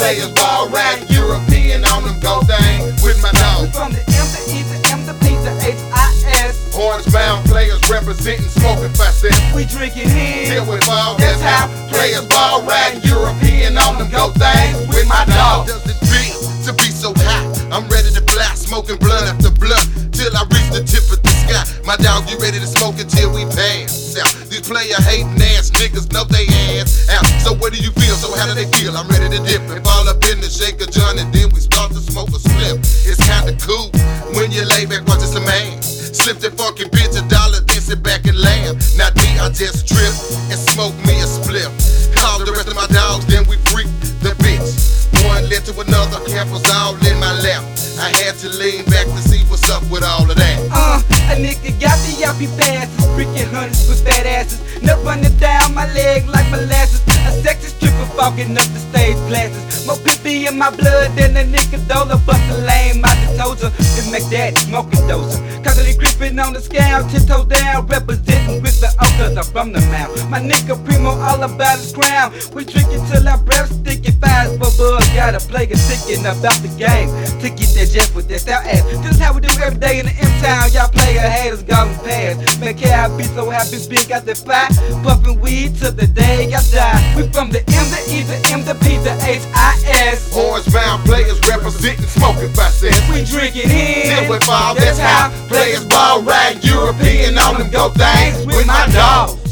Players ball riding European on them go things with my dog. From the M to E to M to P to H-I-S. Orange bound players representing smoking facets. We drinking in Till we fall, that's how players ball riding European on them go things with my dog. Does it feel to be so hot? I'm ready to fly, smoking blunt after blunt till I reach the tip of the sky. My dog, you ready to smoke until we pass out. These player hating ass niggas know they ass out. So what do you feel? So how do they feel? I'm ready to dip and fall up in the shaker John, and then we start to smoke a slip. It's kinda cool when you lay back watching some ass. Slip that fucking bitch $1, then sit back and laugh. Not me, I just trip and smoke me a spliff. Call the rest of my dogs, then we freak the bitch. One led to another, camp was all in my lap. I had to lean back to see what's up with all of that. A nigga got the yappy passes, freaking hunters with fat asses. Nut running down my leg like molasses. A sexy stripper walking up the stage glasses. More pee in my blood than a nigga Dola. Bust a lame out the toes to make that smoking doser. Constantly creeping on the scale, 10 toes down, representing with the O, cause I'm from the mouth. My nigga Primo all about his crown. We drinking till our breath stinking fast, but bug got a player thinking about the game. To get that jet with that style ass. This is how we do every day in the M-Town. Y'all player haters gone past. Make care I be so happy, big got that fire. Puffin' weed till the day I die. We from the M to E to M to P to H-I-S. Orange bound players representing smoking facets. We drinking in Till we fall, that's how players ball riding European on them go things with my dog.